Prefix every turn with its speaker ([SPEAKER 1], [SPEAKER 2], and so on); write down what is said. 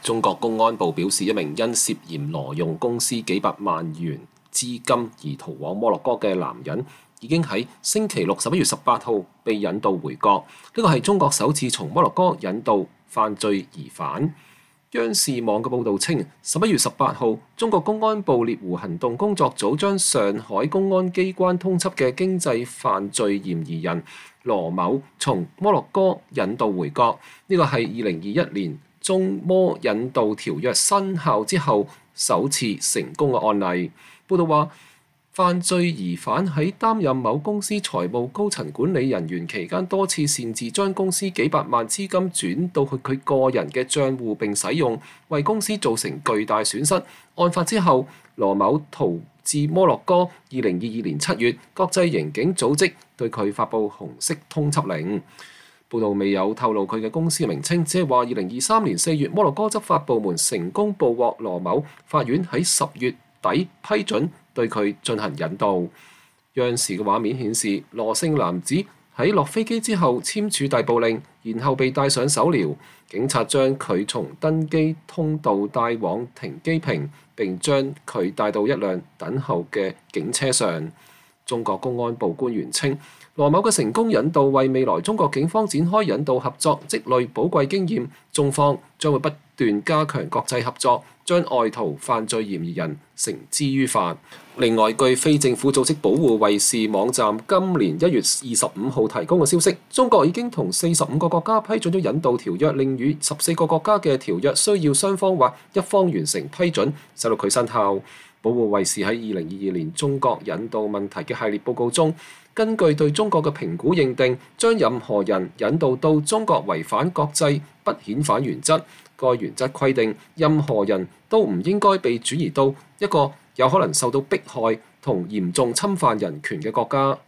[SPEAKER 1] 中國公安部表示，一名因涉嫌挪用公司幾百萬元資金而逃往摩洛哥嘅男人，已經喺星期六11月18號被引渡回國。呢個係中國首次從摩洛哥引渡犯罪疑犯。央視網嘅報導稱，11月18號，中國公安部獵狐行動工作組將上海公安機關通緝嘅經濟犯罪嫌疑人羅某從摩洛哥引渡回國。呢個係2021年中摩引渡條約生效之後首次成功嘅案例。報道話，犯罪疑犯喺擔任某公司財務高層管理人員期間，多次擅自將公司幾百萬資金轉到去佢個人嘅帳戶並使用，為公司造成巨大損失。案發之後，羅某逃至摩洛哥。2022年7月，國際刑警組織對佢發布紅色通緝令。報道未有透露佢嘅公司名稱，只係話2023年4月，摩洛哥執法部門成功捕獲羅某，法院喺10月底批准對佢進行引渡。央視嘅畫面顯示，羅姓男子喺落飛機之後簽署逮捕令，然後被帶上手鐐。警察將佢從登機通道帶往停機坪，並將佢帶到一輛等候嘅警車上。中國公安部官員稱，羅某嘅成功引渡為未來中國警方展開引渡合作積累寶貴經驗，中方將會不斷加強國際合作，將外逃犯罪嫌疑人繩之於法。另外，據非政府組織保護衛士網站今年1月25號提供嘅消息，中國已經同45個國家批准咗引渡條約，另與14個國家嘅條約需要雙方或一方完成批准，使到佢生效。保護衛士喺2022年中國引渡問題嘅系列報告中，根據對中國嘅評估認定，將任何人引渡到中國違反國際不遣返原則。該原則規定，任何人都唔應該被轉移到一個有可能受到迫害同嚴重侵犯人權嘅國家。